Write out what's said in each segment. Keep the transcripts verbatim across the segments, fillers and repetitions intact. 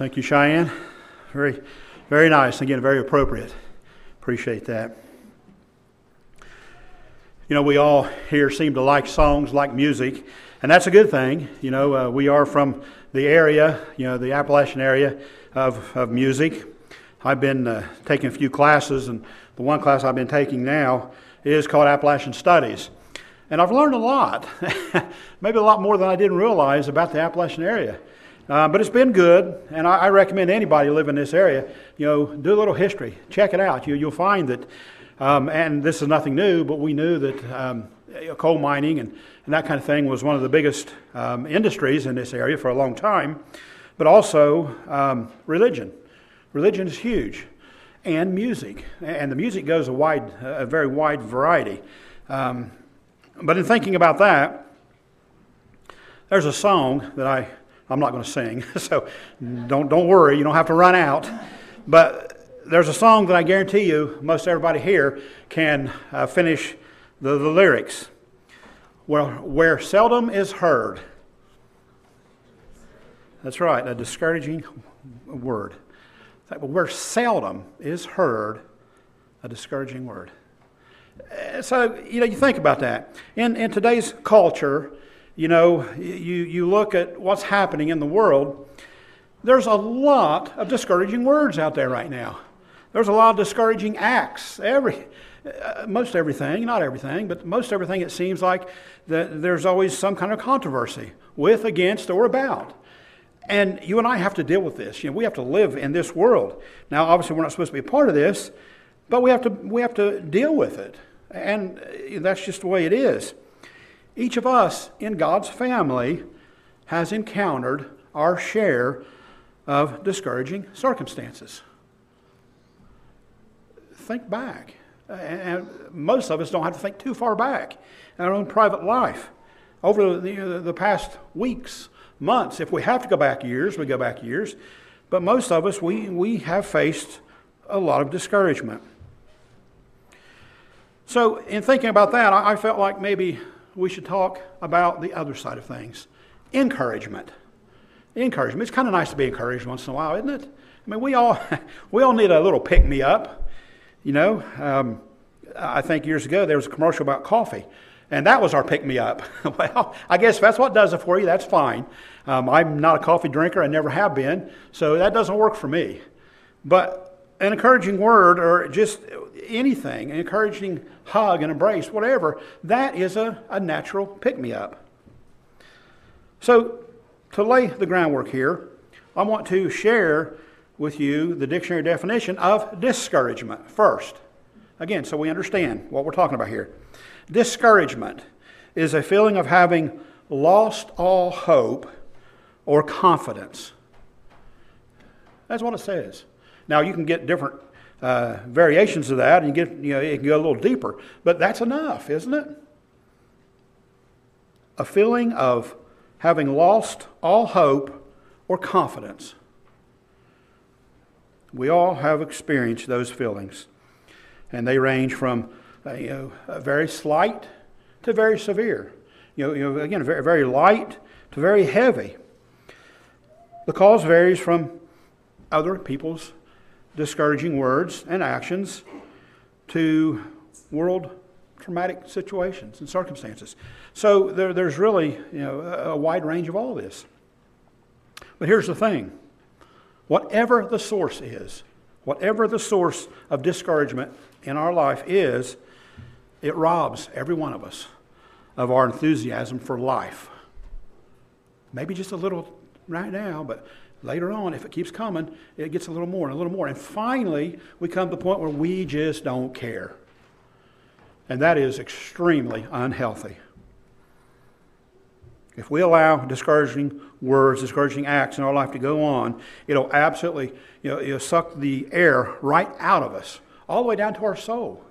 Thank you, Cheyenne. Very, very nice. Again, very appropriate. Appreciate that. You know, we all here seem to like songs, like music, and that's a good thing. You know, uh, we are from the area, you know, the Appalachian area of, of music. I've been uh, taking a few classes, and the one class I've been taking now is called Appalachian Studies. And I've learned a lot, maybe a lot more than I didn't realize about the Appalachian area. Uh, but it's been good, and I, I recommend anybody who live in this area, you know, do a little history. Check it out. You, you'll find that, um, and this is nothing new, but we knew that um, coal mining and, and that kind of thing was one of the biggest um, industries in this area for a long time. But also um, religion. Religion is huge, and music. And the music goes a wide, a very wide variety. Um, but in thinking about that, there's a song that I... I'm not going to sing, so don't don't worry. You don't have to run out. But there's a song that I guarantee you most everybody here can uh, finish the, the lyrics. Well, where seldom is heard. That's right, a discouraging word. Where seldom is heard, a discouraging word. So, you know, you think about that. In in today's culture, you know, you, you look at what's happening in the world, there's a lot of discouraging words out there right now. There's a lot of discouraging acts. Every, uh, most everything, not everything, but most everything, it seems like that there's always some kind of controversy with, against, or about. And you and I have to deal with this. You know, we have to live in this world. Now, obviously, we're not supposed to be a part of this, but we have to we have to deal with it. And that's just the way it is. Each of us in God's family has encountered our share of discouraging circumstances. Think back. And most of us don't have to think too far back in our own private life. Over the, the past weeks, months, if we have to go back years, we go back years. But most of us, we, we have faced a lot of discouragement. So in thinking about that, I, I felt like maybe we should talk about the other side of things. Encouragement. Encouragement. It's kind of nice to be encouraged once in a while, isn't it? I mean, we all we all need a little pick-me-up. You know, um, I think years ago there was a commercial about coffee, and that was our pick-me-up. Well, I guess if that's what does it for you, that's fine. Um, I'm not a coffee drinker. I never have been, so that doesn't work for me. But an encouraging word or just anything, an encouraging hug and embrace, whatever, that is a, a natural pick-me-up. So, to lay the groundwork here, I want to share with you the dictionary definition of discouragement first. Again, so we understand what we're talking about here. Discouragement is a feeling of having lost all hope or confidence. That's what it says. Now, you can get different uh, variations of that, and you get, you know, it can go a little deeper. But that's enough, isn't it? A feeling of having lost all hope or confidence. We all have experienced those feelings, and they range from uh, you know, a very slight to very severe. You know, you know again, very, very light to very heavy. The cause varies from other people's discouraging words and actions to world traumatic situations and circumstances. So there, there's really, you know, a wide range of all this. But here's the thing. Whatever the source is, whatever the source of discouragement in our life is, it robs every one of us of our enthusiasm for life. Maybe just a little right now, but later on, if it keeps coming, it gets a little more and a little more. And finally, we come to the point where we just don't care. And that is extremely unhealthy. If we allow discouraging words, discouraging acts in our life to go on, it'll absolutely, you know, it'll suck the air right out of us, all the way down to our soul.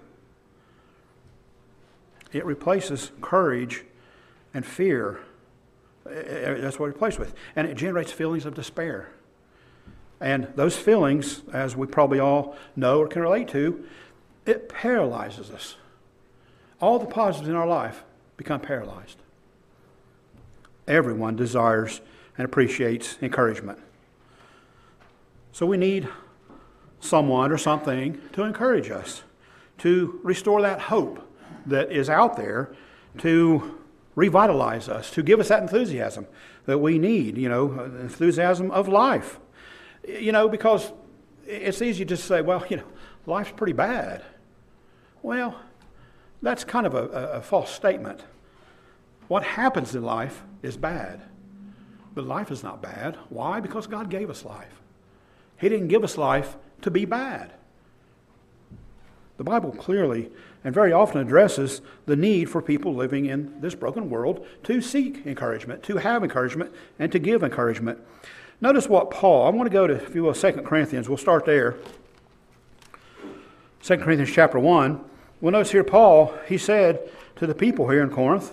It replaces courage and fear. That's what it replaced with. And it generates feelings of despair. And those feelings, as we probably all know or can relate to, it paralyzes us. All the positives in our life become paralyzed. Everyone desires and appreciates encouragement. So we need someone or something to encourage us, to restore that hope that is out there, to revitalize us, to give us that enthusiasm that we need, you know, enthusiasm of life. You know, because it's easy to say, well, you know, life's pretty bad. Well, that's kind of a, a false statement. What happens in life is bad. But life is not bad. Why? Because God gave us life. He didn't give us life to be bad. The Bible clearly and very often addresses the need for people living in this broken world to seek encouragement, to have encouragement, and to give encouragement. Notice what Paul, I want to go to, if you will, Second Corinthians. We'll start there. Second Corinthians chapter one. We'll notice here Paul, he said to the people here in Corinth,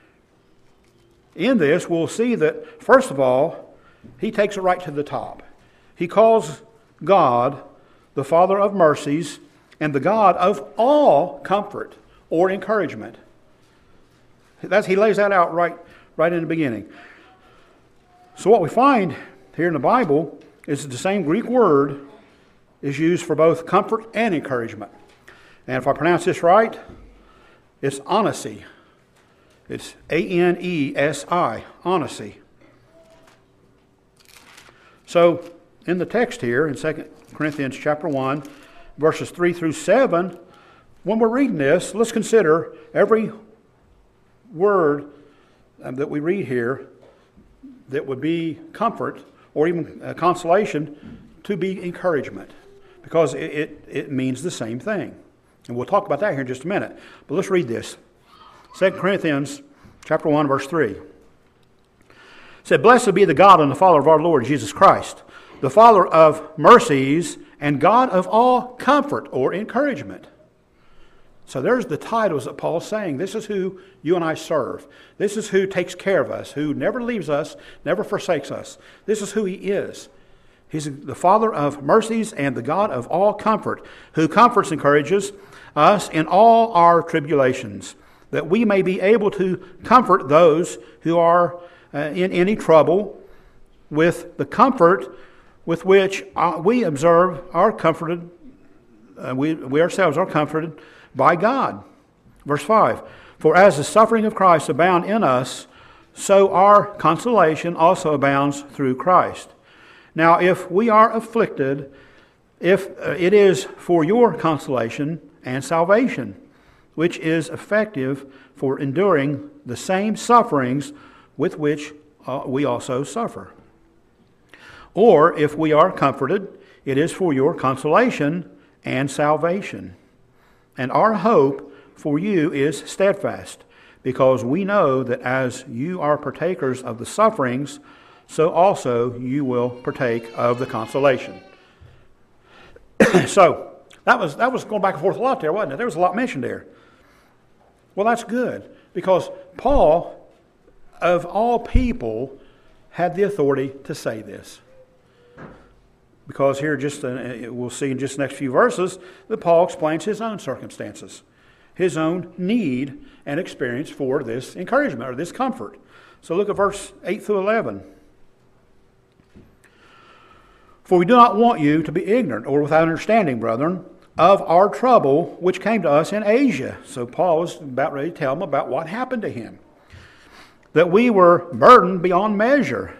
in this we'll see that, first of all, he takes it right to the top. He calls God the Father of mercies and the God of all comfort or encouragement. That's, he lays that out right, right in the beginning. So what we find here in the Bible is that the same Greek word is used for both comfort and encouragement. And if I pronounce this right, it's onesi. It's A N E S I, onesi. So in the text here in Second Corinthians chapter one, verses three through seven, when we're reading this, let's consider every word that we read here that would be comfort or even consolation to be encouragement, because it, it, it means the same thing. And we'll talk about that here in just a minute. But let's read this. Second Corinthians chapter one, verse three. It said, "Blessed be the God and the Father of our Lord Jesus Christ, the Father of mercies and God of all comfort or encouragement." So there's the titles that Paul's saying. This is who you and I serve. This is who takes care of us, who never leaves us, never forsakes us. This is who he is. He's the Father of mercies and the God of all comfort, who comforts, encourages us in all our tribulations, that we may be able to comfort those who are uh, in any trouble with the comfort with which uh, we observe are comforted, uh, we, we ourselves are comforted by God. Verse five, "For as the suffering of Christ abound in us, so our consolation also abounds through Christ. Now if we are afflicted, if uh, it is for your consolation and salvation, which is effective for enduring the same sufferings with which uh, we also suffer. Or if we are comforted, it is for your consolation and salvation. And our hope for you is steadfast, because we know that as you are partakers of the sufferings, so also you will partake of the consolation." So, that was that was going back and forth a lot there, wasn't it? There was a lot mentioned there. Well, that's good, because Paul, of all people, had the authority to say this. Because here, just uh, we'll see in just the next few verses, that Paul explains his own circumstances, his own need and experience for this encouragement or this comfort. So look at verse eight through eleven. "For we do not want you to be ignorant or without understanding, brethren, of our trouble which came to us in Asia." So Paul was about ready to tell them about what happened to him. "That we were burdened beyond measure."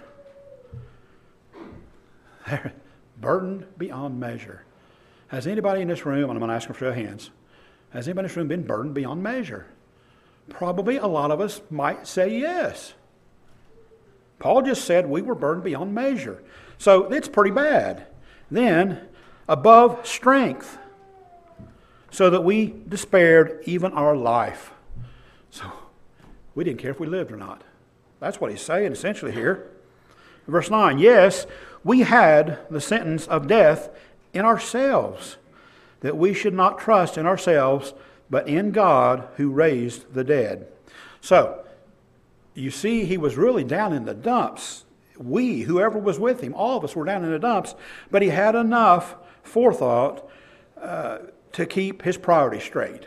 Burdened beyond measure. Has anybody in this room, and I'm going to ask them for their hands, has anybody in this room been burdened beyond measure? Probably a lot of us might say yes. Paul just said we were burdened beyond measure. So it's pretty bad. Then, above strength, so that we despaired even our life. So we didn't care if we lived or not. That's what he's saying essentially here. Verse nine, "Yes, we had the sentence of death in ourselves, that we should not trust in ourselves, but in God who raised the dead." So, you see, he was really down in the dumps. We, whoever was with him, all of us were down in the dumps, but he had enough forethought uh, to keep his priorities straight.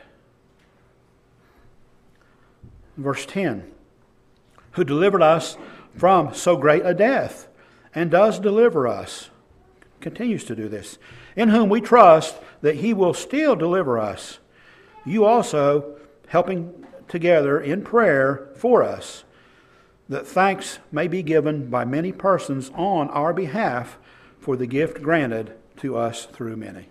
Verse ten, "Who delivered us from so great a death, and does deliver us." continues to do this. In whom we trust that He will still deliver us. You also helping together in prayer for us, that thanks may be given by many persons on our behalf for the gift granted to us through many.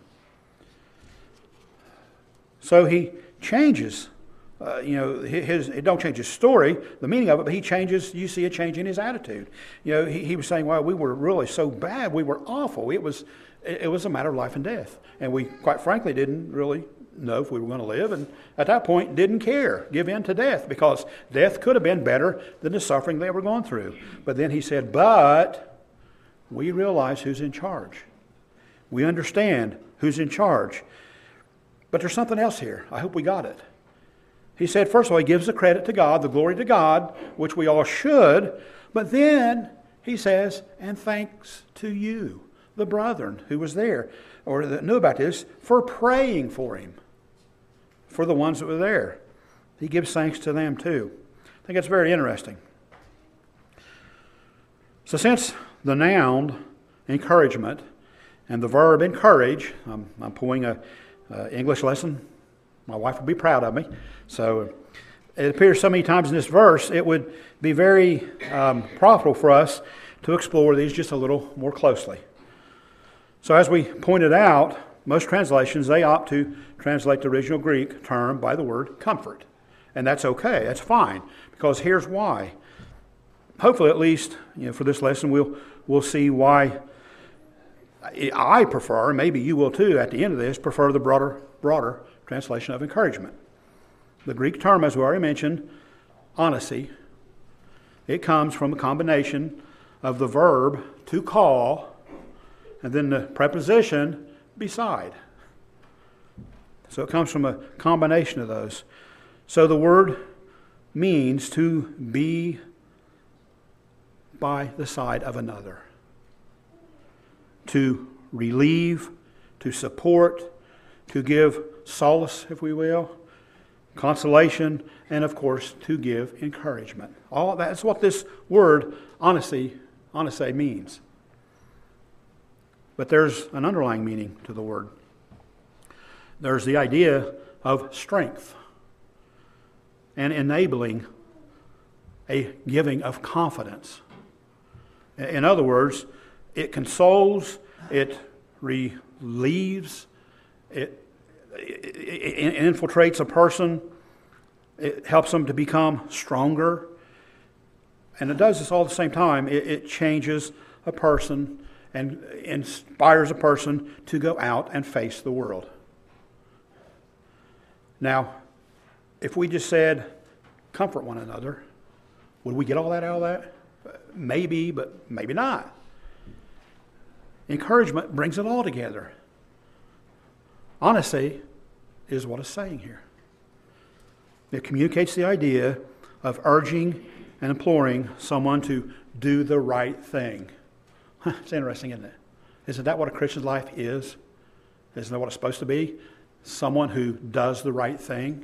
So he changes, uh, you know, his, it don't change his story, the meaning of it, but he changes, you see a change in his attitude. You know, he, he was saying, well, we were really so bad, we were awful. It was, it was a matter of life and death. And we, quite frankly, didn't really know if we were going to live, and at that point didn't care, give in to death, because death could have been better than the suffering they were going through. But then he said, but we realize who's in charge. We understand who's in charge. But there's something else here. I hope we got it. He said, first of all, he gives the credit to God, the glory to God, which we all should. But then he says, and thanks to you, the brethren who was there, or that knew about this, for praying for him, for the ones that were there. He gives thanks to them too. I think it's very interesting. So since the noun encouragement and the verb encourage, I'm, I'm pulling a uh, English lesson. My wife would be proud of me. So it appears so many times in this verse, it would be very um, profitable for us to explore these just a little more closely. So as we pointed out, most translations, they opt to translate the original Greek term by the word comfort. And that's okay, that's fine, because here's why. Hopefully, at least, you know, for this lesson, we'll we'll see why I prefer, maybe you will too at the end of this, prefer the broader, broader translation of encouragement. The Greek term, as we already mentioned, onosi, it comes from a combination of the verb to call and then the preposition beside. So it comes from a combination of those. So the word means to be by the side of another, to relieve, to support, to give solace, if we will, consolation, and of course to give encouragement. All that's what this word honesty, honesty means. But there's an underlying meaning to the word. There's the idea of strength and enabling a giving of confidence. In other words, it consoles, it relieves, it, it, it infiltrates a person, it helps them to become stronger. And it does this all at the same time. It, it changes a person and inspires a person to go out and face the world. Now, if we just said, comfort one another, would we get all that out of that? Maybe, but maybe not. Encouragement brings it all together. Honesty is what it's saying here. It communicates the idea of urging and imploring someone to do the right thing. It's interesting, isn't it? Isn't that what a Christian's life is? Isn't that what it's supposed to be? Someone who does the right thing.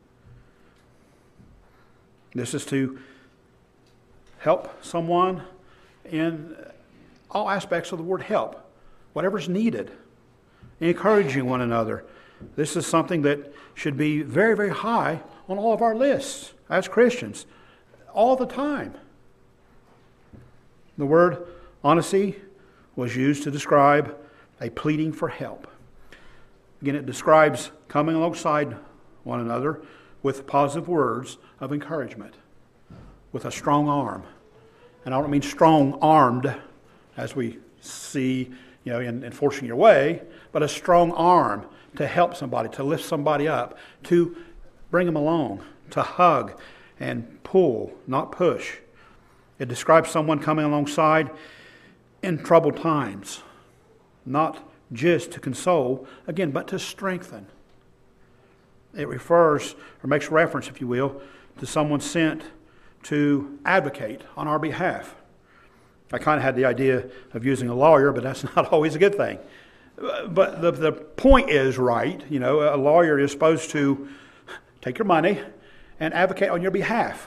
This is to help someone in all aspects of the word help, whatever's needed, encouraging one another. This is something that should be very, very high on all of our lists as Christians, all the time. The word honesty was used to describe a pleading for help. Again, it describes coming alongside one another with positive words of encouragement, with a strong arm. And I don't mean strong-armed, as we see, you know, in, in forcing your way, but a strong arm to help somebody, to lift somebody up, to bring them along, to hug and pull, not push. It describes someone coming alongside in troubled times, not just to console, again, but to strengthen. It refers, or makes reference, if you will, to someone sent to advocate on our behalf. I kind of had the idea of using a lawyer, but that's not always a good thing. But the, the point is right. You know, a lawyer is supposed to take your money and advocate on your behalf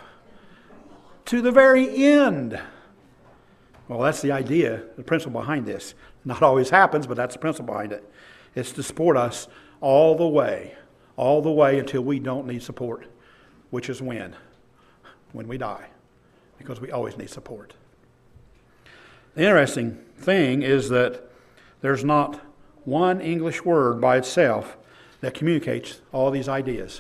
to the very end. Well, that's the idea, the principle behind this. Not always happens, but that's the principle behind it. It's to support us all the way, all the way until we don't need support, which is when? When we die, because we always need support. The interesting thing is that there's not one English word by itself that communicates all these ideas.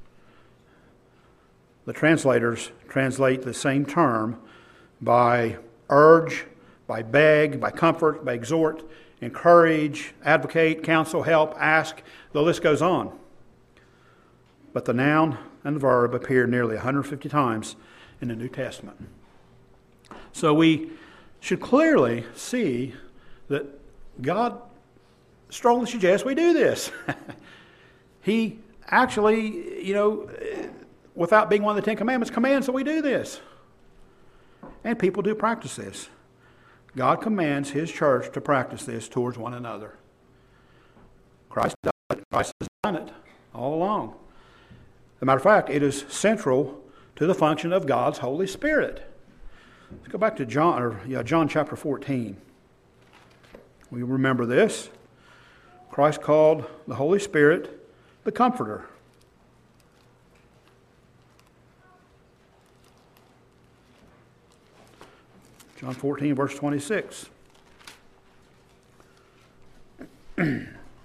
The translators translate the same term by urge, by beg, by comfort, by exhort, encourage, advocate, counsel, help, ask. The list goes on. But the noun and the verb appear nearly one hundred fifty times in the New Testament. So we should clearly see that God strongly suggests we do this. He actually, you know, without being one of the Ten Commandments, commands that we do this. And people do practice this. God commands His church to practice this towards one another. Christ does it. Christ has done it all along. As a matter of fact, it is central to the function of God's Holy Spirit. Let's go back to John, or yeah, John chapter fourteen. We remember this. Christ called the Holy Spirit the Comforter. John fourteen, verse twenty-six. He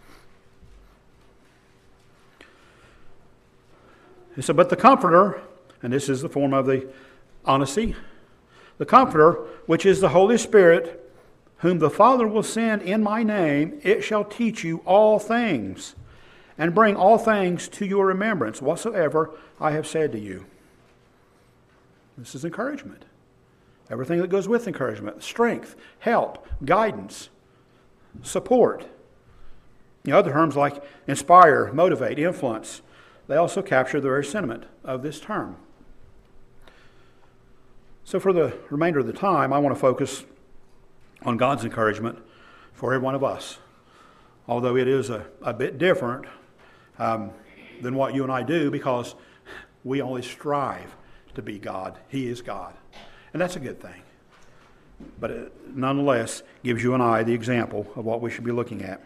said, but the Comforter, and this is the form of the honesty, the Comforter, which is the Holy Spirit, whom the Father will send in my name, it shall teach you all things, and bring all things to your remembrance, whatsoever I have said to you. This is encouragement. Everything that goes with encouragement. Strength, help, guidance, support. You know, other terms like inspire, motivate, influence, they also capture the very sentiment of this term. So for the remainder of the time, I want to focus on God's encouragement for every one of us. Although it is a, a bit different um, than what you and I do, because we only strive to be God. He is God. And that's a good thing. But it nonetheless gives you and I the example of what we should be looking at.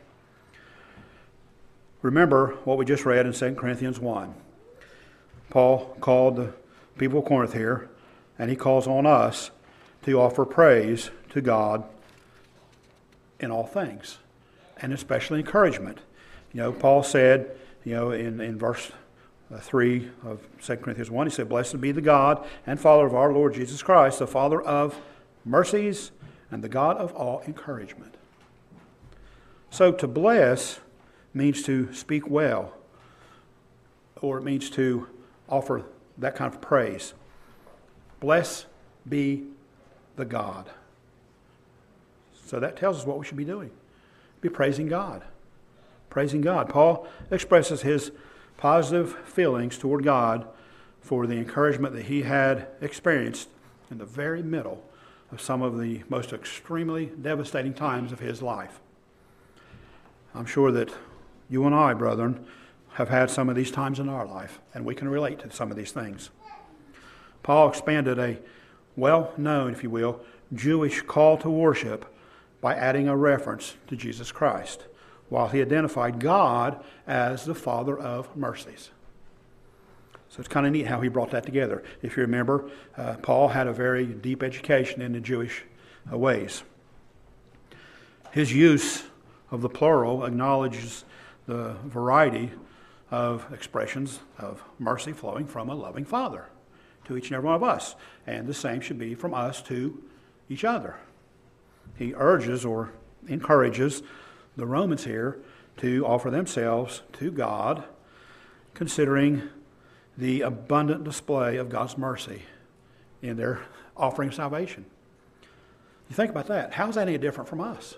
Remember what we just read in Second Corinthians one. Paul called the people of Corinth here, and he calls on us to offer praise to God in all things, and especially encouragement. You know, Paul said, you know, in, in verse three of Second Corinthians one, he said, blessed be the God and Father of our Lord Jesus Christ, the Father of mercies and the God of all encouragement. So to bless means to speak well, or it means to offer that kind of praise. Blessed be the God. So that tells us what we should be doing. Be praising God. Praising God. Paul expresses his positive feelings toward God for the encouragement that he had experienced in the very middle of some of the most extremely devastating times of his life. I'm sure that you and I, brethren, have had some of these times in our life, and we can relate to some of these things. Paul expanded a well-known, if you will, Jewish call to worship by adding a reference to Jesus Christ, while he identified God as the Father of mercies. So it's kind of neat how he brought that together. If you remember, uh, Paul had a very deep education in the Jewish uh, ways. His use of the plural acknowledges the variety of expressions of mercy flowing from a loving Father to each and every one of us. And the same should be from us to each other. He urges or encourages the Romans here to offer themselves to God, considering the abundant display of God's mercy in their offering of salvation. You think about that. How is that any different from us?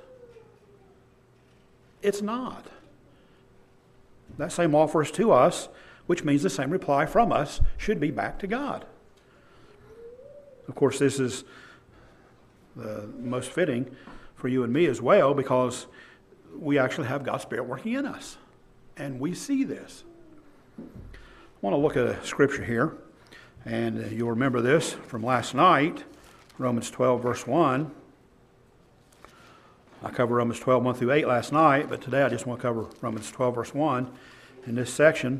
It's not. That same offer is to us, which means the same reply from us should be back to God. Of course, this is the most fitting for you and me as well, because we actually have God's Spirit working in us, and we see this. I want to look at a scripture here, and you'll remember this from last night, Romans twelve, verse one. I covered Romans twelve, one through eight last night, but today I just want to cover Romans twelve, verse one in this section.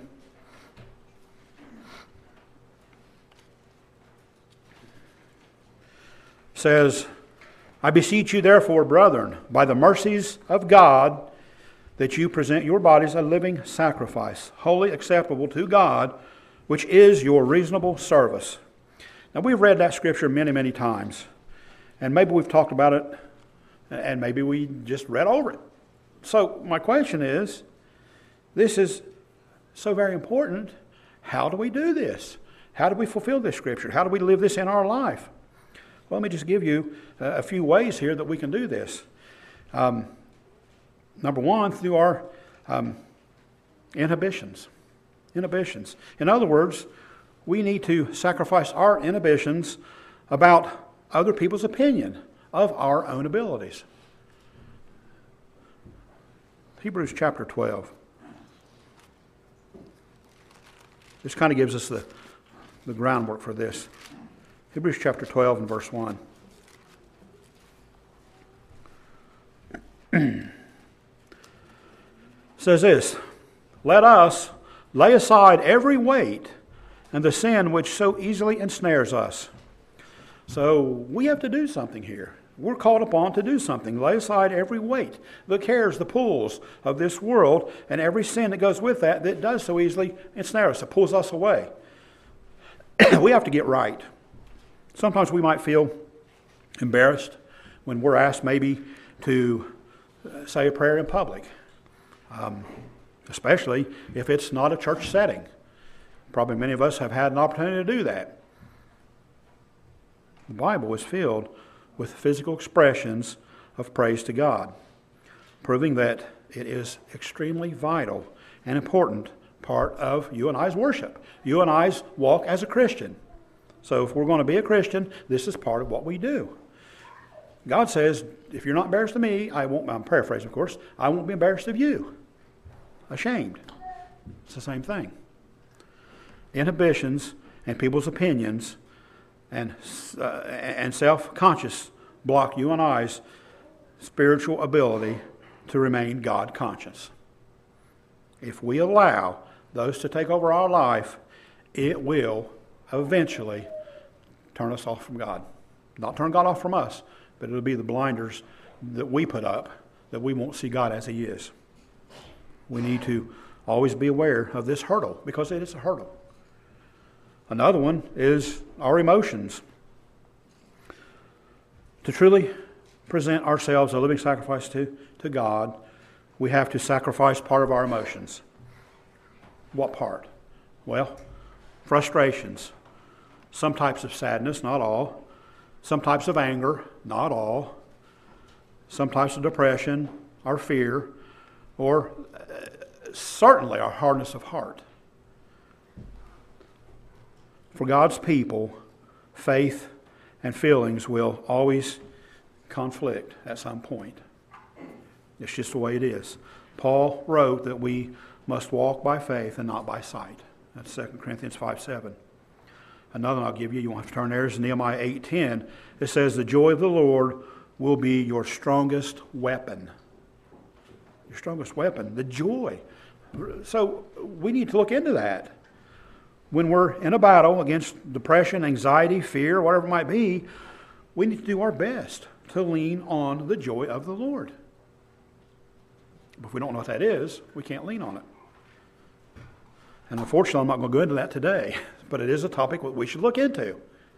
It says, I beseech you therefore, brethren, by the mercies of God, that you present your bodies a living sacrifice, wholly acceptable to God, which is your reasonable service. Now, we've read that scripture many, many times, and maybe we've talked about it, and maybe we just read over it. So my question is, this is so very important. How do we do this? How do we fulfill this scripture? How do we live this in our life? Well, let me just give you a few ways here that we can do this. Um, number one, through our um, inhibitions. Inhibitions. In other words, we need to sacrifice our inhibitions about other people's opinion of our own abilities. Hebrews chapter twelve. This kind of gives us the, the groundwork for this. Hebrews chapter twelve and verse one. Says this, let us lay aside every weight and the sin which so easily ensnares us. So we have to do something here. We're called upon to do something. Lay aside every weight, the cares, the pulls of this world, and every sin that goes with that that does so easily ensnare us, that pulls us away. We have to get right. Sometimes we might feel embarrassed when we're asked maybe to say a prayer in public, um, especially if it's not a church setting. Probably many of us have had an opportunity to do that. The Bible is filled with physical expressions of praise to God, proving that it is extremely vital and important part of you and I's worship. You and I's walk as a Christian. So if we're going to be a Christian, this is part of what we do. God says, if you're not embarrassed of me, I won't, I'm paraphrasing of course, I won't be embarrassed of you. Ashamed. It's the same thing. Inhibitions and people's opinions and, uh, and self-conscious block you and I's spiritual ability to remain God-conscious. If we allow those to take over our life, it will eventually turn us off from God. Not turn God off from us, but it'll be the blinders that we put up that we won't see God as He is. We need to always be aware of this hurdle because it is a hurdle. Another one is our emotions. To truly present ourselves a living sacrifice to, to God, we have to sacrifice part of our emotions. What part? Well, frustrations. Some types of sadness, not all. Some types of anger, not all. Some types of depression, our fear, or uh, certainly our hardness of heart. For God's people, faith and feelings will always conflict at some point. It's just the way it is. Paul wrote that we must walk by faith and not by sight. That's Second Corinthians five seven. Another one I'll give you, you won't have to turn there, is Nehemiah eight ten. It says, the joy of the Lord will be your strongest weapon. Your strongest weapon, the joy. So we need to look into that. When we're in a battle against depression, anxiety, fear, whatever it might be, we need to do our best to lean on the joy of the Lord. But if we don't know what that is, we can't lean on it. And unfortunately, I'm not going to go into that today, but it is a topic that we should look into.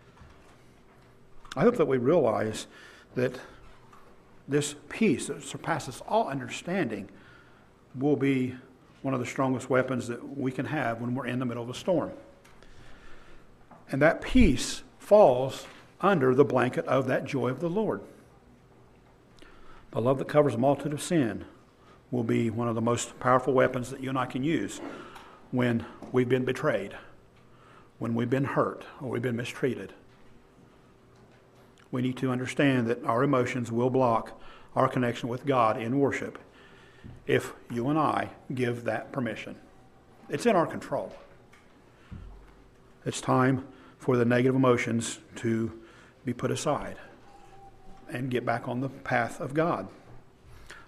I hope that we realize that this peace that surpasses all understanding will be one of the strongest weapons that we can have when we're in the middle of a storm. And that peace falls under the blanket of that joy of the Lord. The love that covers a multitude of sin will be one of the most powerful weapons that you and I can use when we've been betrayed, when we've been hurt, or we've been mistreated. We need to understand that our emotions will block our connection with God in worship if you and I give that permission. It's in our control. It's time for the negative emotions to be put aside and get back on the path of God.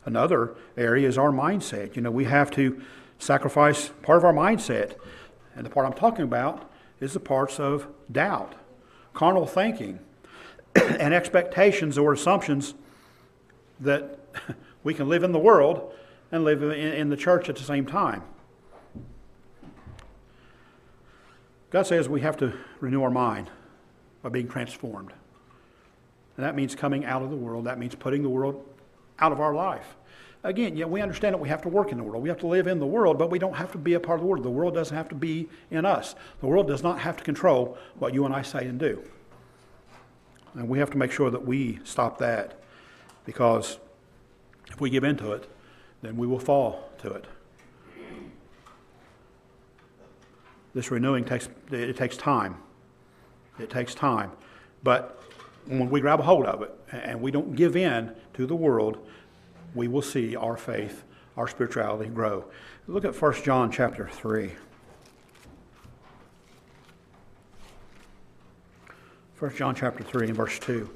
Another area is our mindset. You know, we have to sacrifice part of our mindset. And the part I'm talking about is the parts of doubt, carnal thinking, and expectations or assumptions that we can live in the world and live in, in the church at the same time. God says we have to renew our mind by being transformed. And that means coming out of the world. That means putting the world out of our life. Again, yeah, we understand that we have to work in the world. We have to live in the world, but we don't have to be a part of the world. The world doesn't have to be in us. The world does not have to control what you and I say and do. And we have to make sure that we stop that, because if we give into it, then we will fall to it. This renewing takes it takes time. It takes time. But when we grab a hold of it and we don't give in to the world, we will see our faith, our spirituality grow. Look at First John chapter three. First John chapter three and verse two.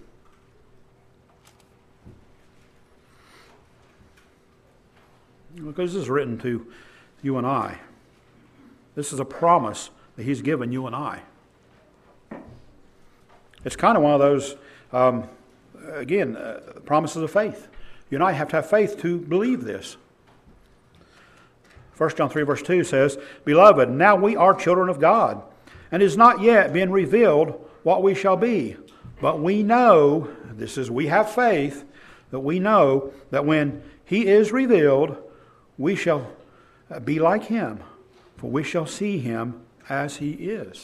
Because this is written to you and I. This is a promise that he's given you and I. It's kind of one of those, um, again, uh, promises of faith. You and I have to have faith to believe this. First John three verse two says, Beloved, now we are children of God, and it is not yet been revealed what we shall be. But we know, this is, we have faith, that we know that when he is revealed, we shall be like him, for we shall see him as he is.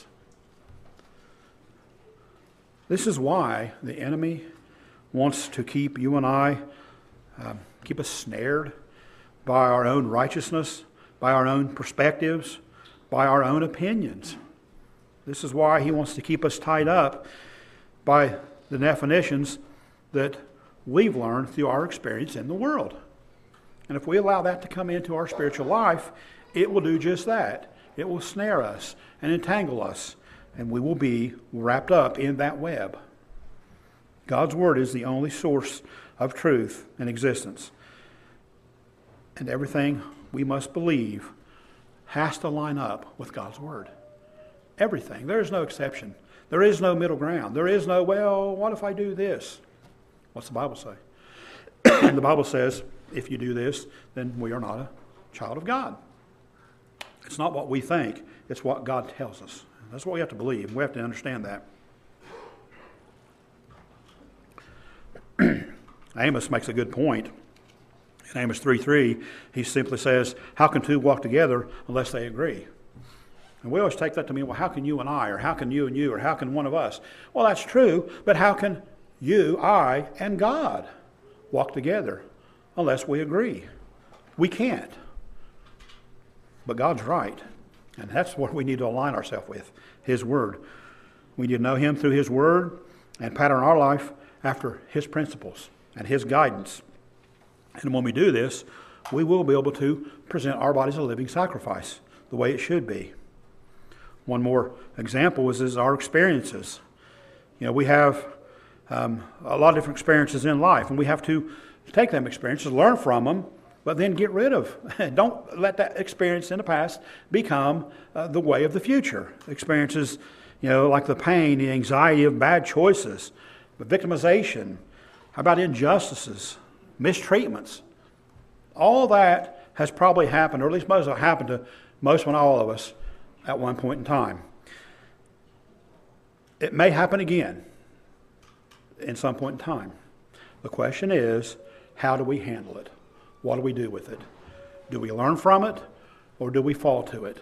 This is why the enemy wants to keep you and I, um, keep us snared by our own righteousness, by our own perspectives, by our own opinions. This is why he wants to keep us tied up by the definitions that we've learned through our experience in the world. And if we allow that to come into our spiritual life, it will do just that. It will snare us and entangle us, and we will be wrapped up in that web. God's Word is the only source of truth and existence. And everything we must believe has to line up with God's Word. Everything. There is no exception. There is no middle ground. There is no, well, what if I do this? What's the Bible say? And the Bible says, if you do this, then we are not a child of God. It's not what we think. It's what God tells us. That's what we have to believe. We have to understand that. Amos makes a good point. In Amos three three, he simply says, how can two walk together unless they agree? And we always take that to mean, well, how can you and I, or how can you and you, or how can one of us? Well, that's true, but how can you, I, and God walk together unless we agree? We can't. But God's right. And that's what we need to align ourselves with, His Word. We need to know Him through His Word and pattern our life after His principles and His guidance. And when we do this, we will be able to present our bodies a living sacrifice the way it should be. One more example is, is our experiences. You know, we have um, a lot of different experiences in life, and we have to take them experiences, learn from them, but then get rid of. Don't let that experience in the past become uh, the way of the future. Experiences, you know, like the pain, the anxiety of bad choices, the victimization, how about injustices, mistreatments. All that has probably happened, or at least most of it happened to most, when all of us, at one point in time. It may happen again in some point in time. The question is, how do we handle it? What do we do with it? Do we learn from it, or do we fall to it?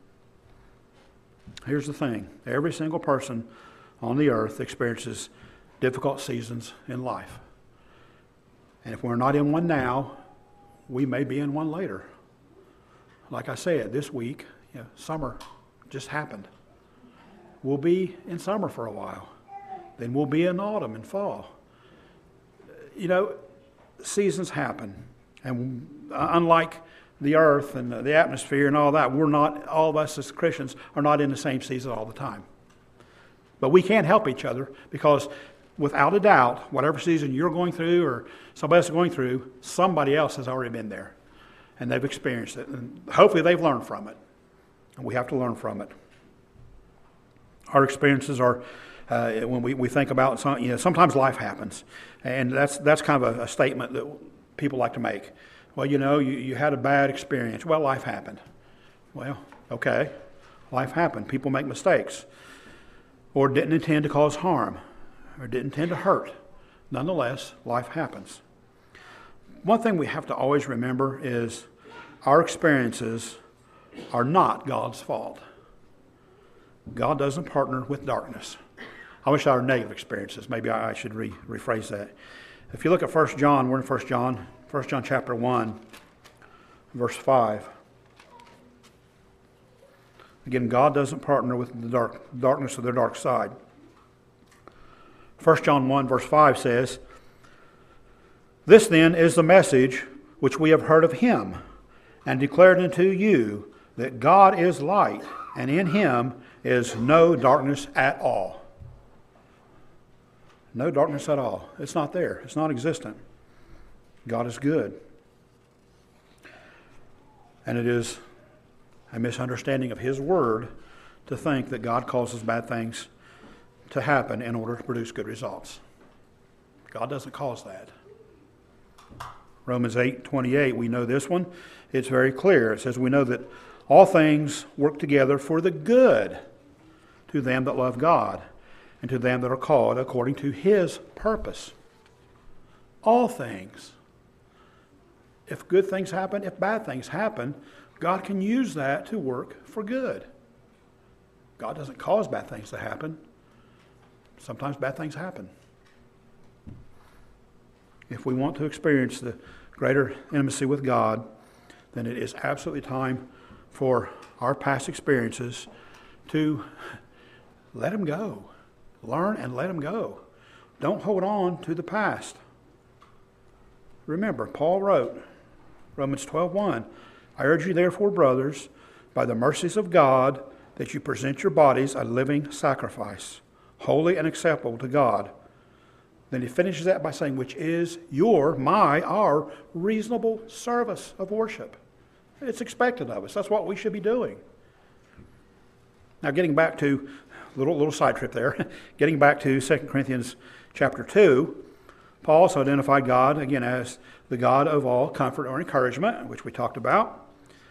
Here's the thing. Every single person on the earth experiences difficult seasons in life. And if we're not in one now, we may be in one later. Like I said, this week, you know, summer just happened. We'll be in summer for a while. Then we'll be in autumn and fall. You know, seasons happen. And unlike the earth and the atmosphere and all that, we're not, all of us as Christians are not in the same season all the time. But we can't help each other, because without a doubt, whatever season you're going through or somebody else is going through, somebody else has already been there. And they've experienced it. And hopefully they've learned from it. And we have to learn from it. Our experiences are, uh, when we, we think about, some, you know, sometimes life happens. And that's that's kind of a, a statement that people like to make. Well, you know, you, you had a bad experience. Well, life happened. Well, okay. Life happened. People make mistakes. Or didn't intend to cause harm. Or didn't intend to hurt. Nonetheless, life happens. One thing we have to always remember is our experiences are not God's fault. God doesn't partner with darkness. I wish our negative experiences. Maybe I should re- rephrase that. If you look at First John, we're in First John, First John chapter one, verse five. Again, God doesn't partner with the dark, darkness of their dark side. First John one, verse five says, "This then is the message which we have heard of him, and declared unto you, that God is light, and in him is no darkness at all." No darkness at all. It's not there. It's not existent. God is good. And it is a misunderstanding of his word to think that God causes bad things to happen in order to produce good results. God doesn't cause that. Romans eight twenty-eight, we know this one. It's very clear. It says, we know that all things work together for the good to them that love God and to them that are called according to his purpose. All things. If good things happen, if bad things happen, God can use that to work for good. God doesn't cause bad things to happen. Sometimes bad things happen. If we want to experience the greater intimacy with God, then it is absolutely time for our past experiences to let them go. Learn and let them go. Don't hold on to the past. Remember, Paul wrote, Romans twelve one, "I urge you therefore, brothers, by the mercies of God, that you present your bodies a living sacrifice, holy and acceptable to God." Then he finishes that by saying, which is your, my, our reasonable service of worship. It's expected of us. That's what we should be doing. Now, getting back to little little side trip there. Getting back to Second Corinthians chapter two, Paul also identified God again as the God of all comfort or encouragement, which we talked about.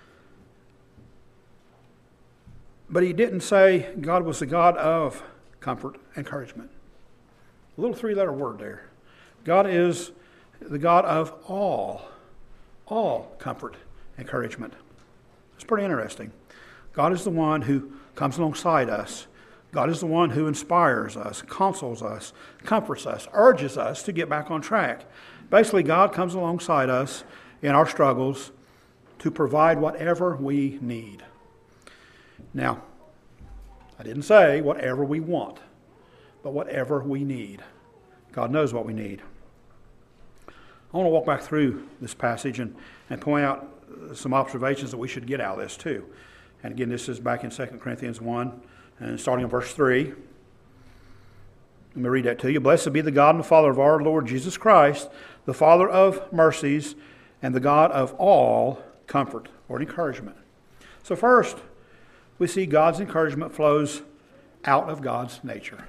But he didn't say God was the God of comfort, encouragement. A little three-letter word there. God is the God of all, all comfort, encouragement. It's pretty interesting. God is the one who comes alongside us. God is the one who inspires us, consoles us, comforts us, urges us to get back on track. Basically, God comes alongside us in our struggles to provide whatever we need. Now, I didn't say whatever we want, but whatever we need. God knows what we need. I want to walk back through this passage and, and point out some observations that we should get out of this too. And again, this is back in Second Corinthians one, and starting in verse three. Let me read that to you. "Blessed be the God and Father of our Lord Jesus Christ, the Father of mercies, and the God of all comfort," or encouragement. So first, we see God's encouragement flows out of God's nature.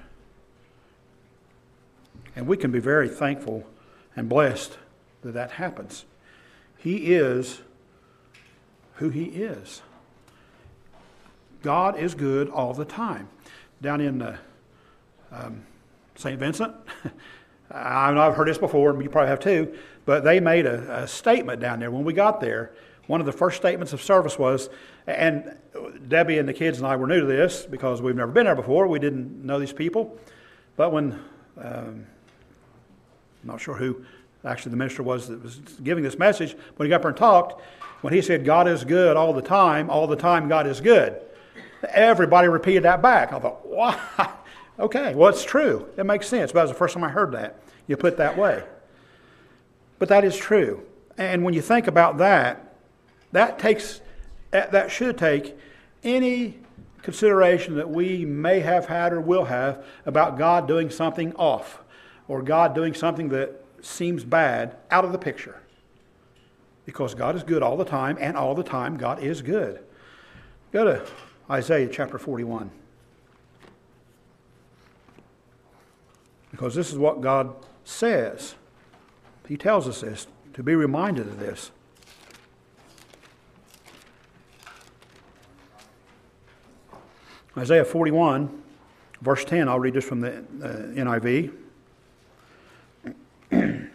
And we can be very thankful and blessed that that happens. He is who he is. God is good all the time. Down in uh, um, Saint Vincent, I know I've heard this before, and you probably have too, but they made a, a statement down there when we got there. One of the first statements of service was, and Debbie and the kids and I were new to this because we've never been there before. We didn't know these people. But when, um, I'm not sure who actually the minister was that was giving this message, when he got up there and talked, when he said, God is good all the time, all the time God is good, everybody repeated that back. I thought, wow, okay, well, it's true. It makes sense. But that was the first time I heard that. You put it that way. But that is true. And when you think about that, that takes, that should take any consideration that we may have had or will have about God doing something off. or God doing something that seems bad out of the picture. Because God is good all the time, and all the time God is good. Go to Isaiah chapter forty-one. Because this is what God says. He tells us this, to be reminded of this. Isaiah forty-one, verse ten, I'll read this from the uh, N I V. It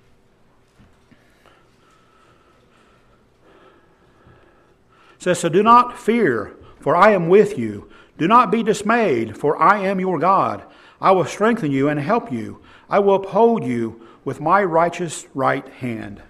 says, so do not fear, for I am with you. Do not be dismayed, for I am your God. I will strengthen you and help you. I will uphold you with my righteous right hand.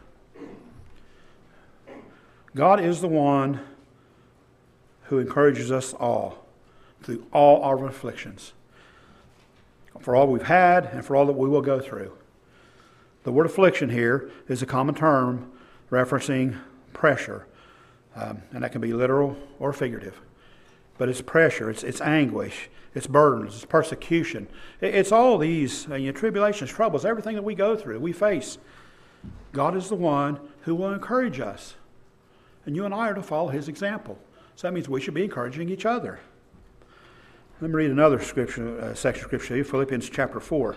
God is the one who encourages us all through all our afflictions, for all we've had and for all that we will go through. The word affliction here is a common term referencing pressure, um, and that can be literal or figurative. But it's pressure, it's, it's anguish, it's burdens, it's persecution. It, it's all these uh, you know, tribulations, troubles, everything that we go through, we face. God is the one who will encourage us. And you and I are to follow His example. So that means we should be encouraging each other. Let me read another scripture, uh, section of scripture to you, Philippians chapter four.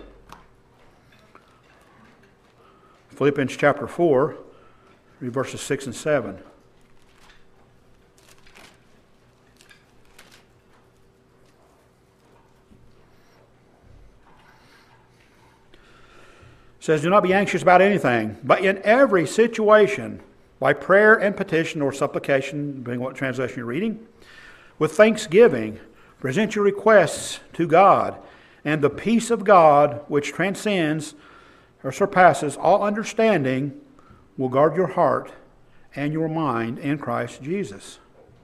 Philippians chapter four, read verses six and seven. It says, do not be anxious about anything, but in every situation, by prayer and petition or supplication, depending on what translation you're reading, with thanksgiving, present your requests to God, and the peace of God, which transcends or surpasses all understanding, will guard your heart and your mind in Christ Jesus.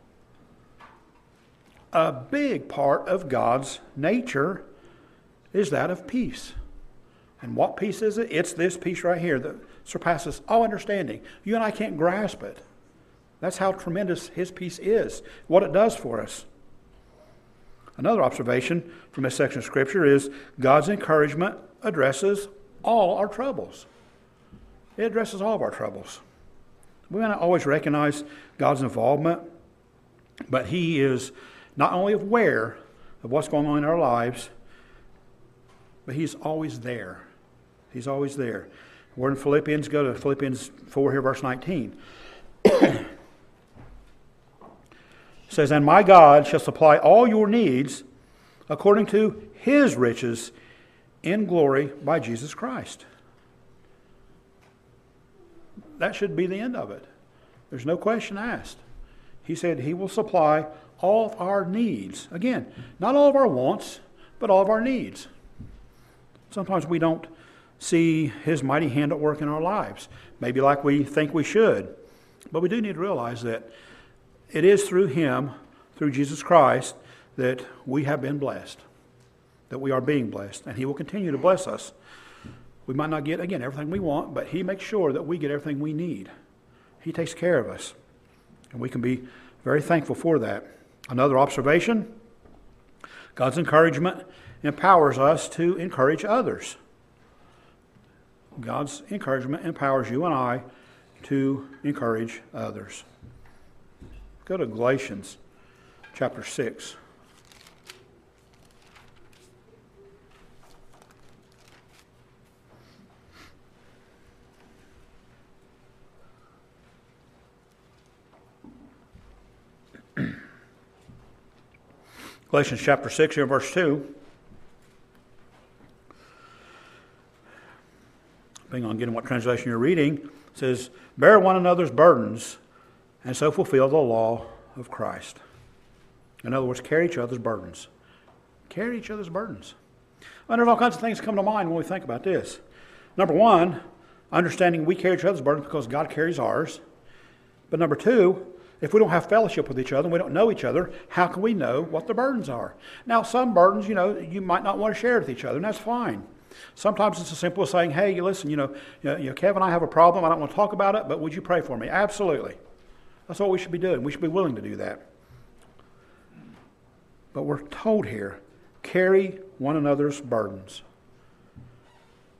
A big part of God's nature is that of peace. And what peace is it? It's this peace right here that surpasses all understanding. You and I can't grasp it. That's how tremendous His peace is, what it does for us. Another observation from this section of Scripture is God's encouragement addresses all our troubles. It addresses all of our troubles. We may not always recognize God's involvement, but He is not only aware of what's going on in our lives, but He's always there. He's always there. We're in Philippians. Go to Philippians four here, verse nineteen. It says, and my God shall supply all your needs according to His riches in glory by Jesus Christ. That should be the end of it. There's no question asked. He said He will supply all of our needs. Again, not all of our wants, but all of our needs. Sometimes we don't see His mighty hand at work in our lives, maybe like we think we should. But we do need to realize that it is through Him, through Jesus Christ, that we have been blessed, that we are being blessed, and He will continue to bless us. We might not get, again, everything we want, but He makes sure that we get everything we need. He takes care of us, and we can be very thankful for that. Another observation, God's encouragement empowers us to encourage others. God's encouragement empowers you and I to encourage others. Go to Galatians chapter six. Galatians chapter six, here verse two. Depending on getting what translation you're reading, it says, bear one another's burdens, and so fulfill the law of Christ. In other words, carry each other's burdens. Carry each other's burdens. And there's all kinds of things that come to mind when we think about this. Number one, understanding we carry each other's burdens because God carries ours. But number two, if we don't have fellowship with each other and we don't know each other, how can we know what the burdens are? Now, some burdens, you know, you might not want to share with each other, and that's fine. Sometimes it's as simple as saying, hey, listen, you know, you know, Kevin, I have a problem. I don't want to talk about it, but would you pray for me? Absolutely. That's what we should be doing. We should be willing to do that. But we're told here, carry one another's burdens.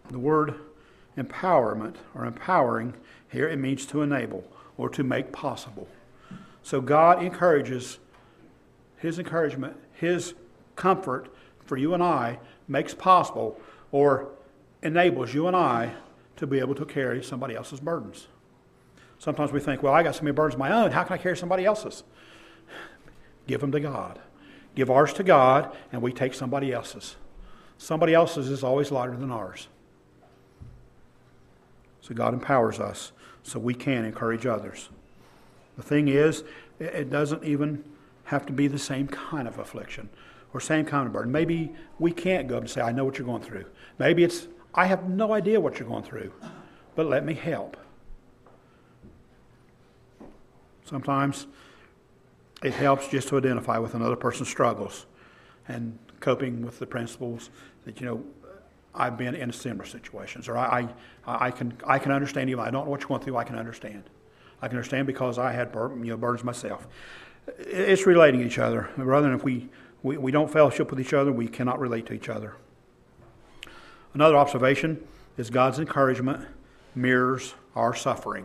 The word empowerment or empowering here, it means to enable or to make possible. So God encourages, His encouragement, His comfort for you and I makes possible or enables you and I to be able to carry somebody else's burdens. Sometimes we think, well, I got so many burdens of my own, how can I carry somebody else's? Give them to God. Give ours to God, and we take somebody else's. Somebody else's is always lighter than ours. So God empowers us so we can encourage others. The thing is, it doesn't even have to be the same kind of affliction or same kind of burden. Maybe we can't go up and say, I know what you're going through. Maybe it's, I have no idea what you're going through, but let me help. Sometimes it helps just to identify with another person's struggles and coping with the principles that, you know, I've been in similar situations, or I, I, I can I can understand you. I don't know what you're going through. I can understand. I can understand because I had bur- you know burdens myself. It's relating to each other. Rather than if we, we, we don't fellowship with each other, we cannot relate to each other. Another observation is God's encouragement mirrors our suffering.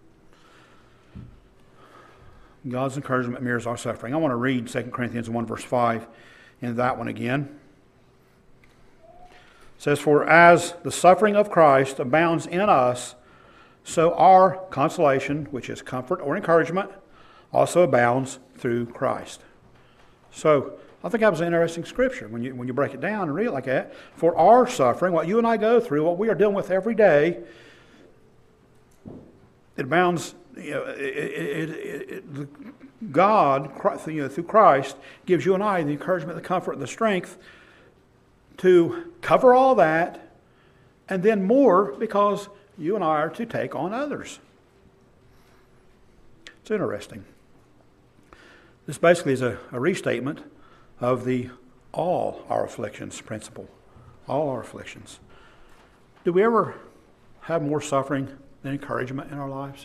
God's encouragement mirrors our suffering. I want to read Second Corinthians one, verse five, in that one again. It says, for as the suffering of Christ abounds in us, so our consolation, which is comfort or encouragement, also abounds through Christ. So I think that was an interesting scripture when you when you break it down and read it like that. For our suffering, what you and I go through, what we are dealing with every day, it abounds. You know, it, it, it, it, God, you know, through Christ, gives you and I the encouragement, the comfort, the strength to cover all that, and then more because you and I are to take on others. It's interesting. This basically is a, a restatement of the all our afflictions principle. All our afflictions. Do we ever have more suffering than encouragement in our lives?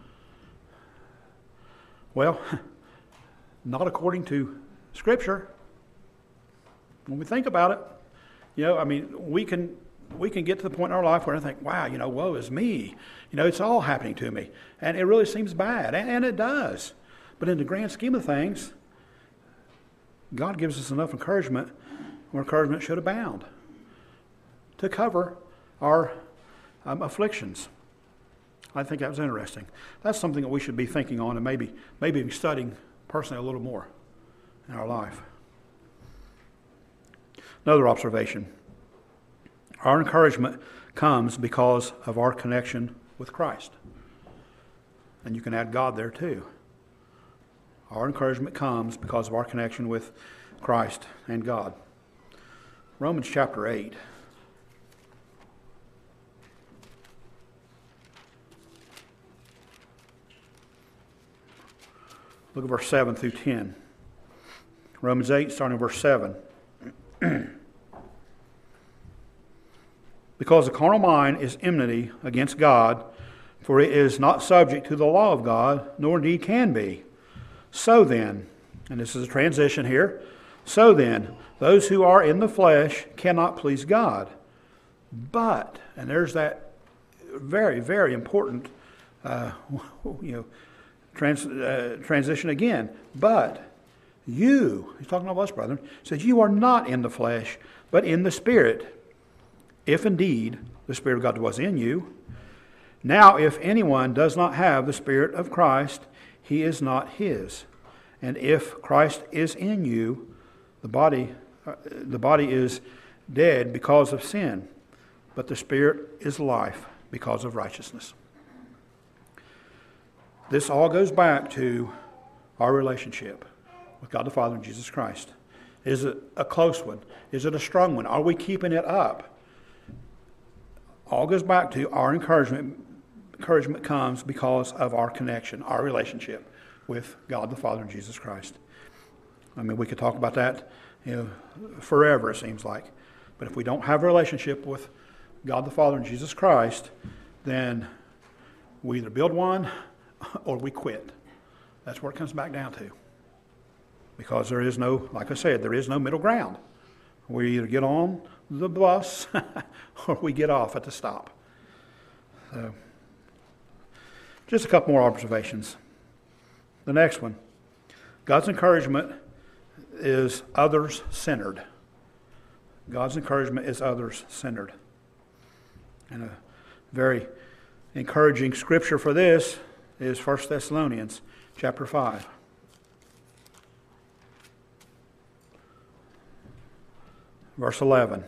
Well, not according to Scripture. When we think about it, you know, I mean, we can we can get to the point in our life where I think, wow, you know, woe is me. You know, it's all happening to me. And it really seems bad, and, and it does. But in the grand scheme of things, God gives us enough encouragement where encouragement should abound to cover our um, afflictions. I think that was interesting. That's something that we should be thinking on and maybe maybe studying personally a little more in our life. Another observation. Our encouragement comes because of our connection with Christ. And you can add God there too. Our encouragement comes because of our connection with Christ and God. Romans chapter eight. Look at verse seven through ten. Romans eight, starting at verse seven. Because the carnal mind is enmity against God, for it is not subject to the law of God, nor indeed can be. So then, and this is a transition here, so then, those who are in the flesh cannot please God. But, and there's that very, very important uh, you know, trans, uh, transition again. But you, he's talking about us, brethren, says you are not in the flesh, but in the Spirit, if indeed the Spirit of God was in you. Now, if anyone does not have the Spirit of Christ, he is not his. And if Christ is in you, the body, uh, the body is dead because of sin, but the Spirit is life because of righteousness. This all goes back to our relationship with God the Father and Jesus Christ. Is it a close one? Is it a strong one? Are we keeping it up? All goes back to our encouragement. Encouragement comes because of our connection, our relationship with God the Father and Jesus Christ. I mean, we could talk about that, you know, forever, it seems like. But if we don't have a relationship with God the Father and Jesus Christ, then we either build one or we quit. That's what it comes back down to. Because there is no, like I said, there is no middle ground. We either get on the bus or we get off at the stop. So, just a couple more observations. The next one, God's encouragement is others-centered. God's encouragement is others-centered. And a very encouraging scripture for this is First Thessalonians chapter five. Verse eleven.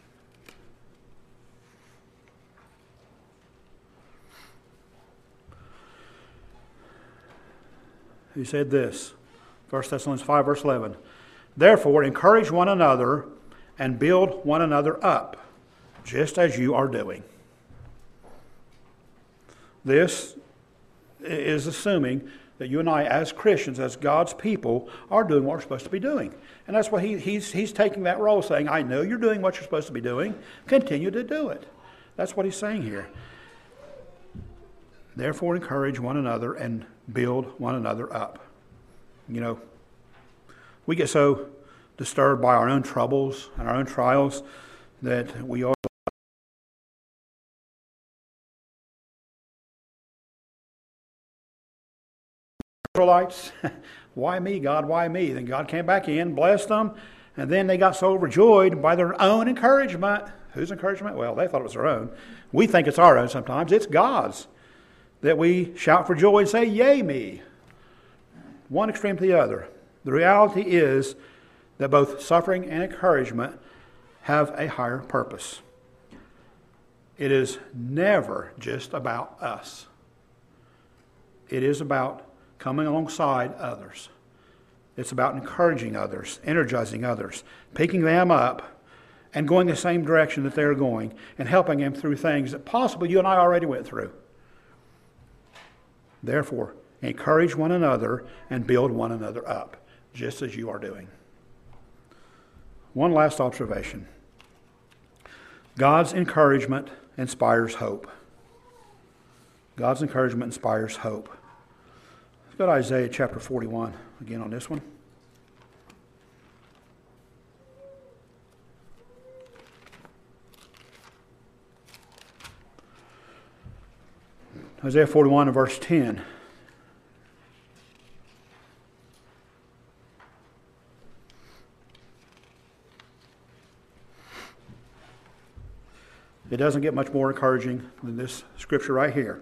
He said this, First Thessalonians five, verse eleven. Therefore, encourage one another and build one another up, just as you are doing. This is assuming that you and I, as Christians, as God's people, are doing what we're supposed to be doing. And that's what he, he's, he's taking that role, saying, I know you're doing what you're supposed to be doing. Continue to do it. That's what he's saying here. Therefore, encourage one another and build one another up. You know, we get so disturbed by our own troubles and our own trials that we are Israelites. Why me, God? Why me? Then God came back in, blessed them, and then they got so overjoyed by their own encouragement. Whose encouragement? Well, they thought it was their own. We think it's our own sometimes. It's God's. That we shout for joy and say, yay me. One extreme to the other. The reality is that both suffering and encouragement have a higher purpose. It is never just about us. It is about coming alongside others. It's about encouraging others, energizing others, picking them up, and going the same direction that they're going, and helping them through things that possibly you and I already went through. Therefore, encourage one another and build one another up, just as you are doing. One last observation. God's encouragement inspires hope. God's encouragement inspires hope. Let's go to Isaiah chapter forty-one again on this one. Isaiah forty-one and verse ten. It doesn't get much more encouraging than this scripture right here.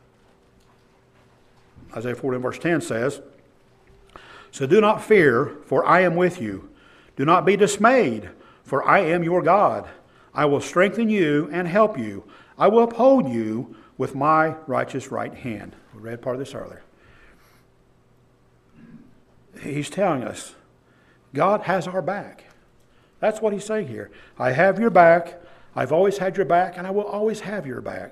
Isaiah forty-one verse ten says, So do not fear, for I am with you. Do not be dismayed, for I am your God. I will strengthen you and help you. I will uphold you with my righteous right hand. We read part of this earlier. He's telling us God has our back. That's what he's saying here. I have your back. I've always had your back, and I will always have your back.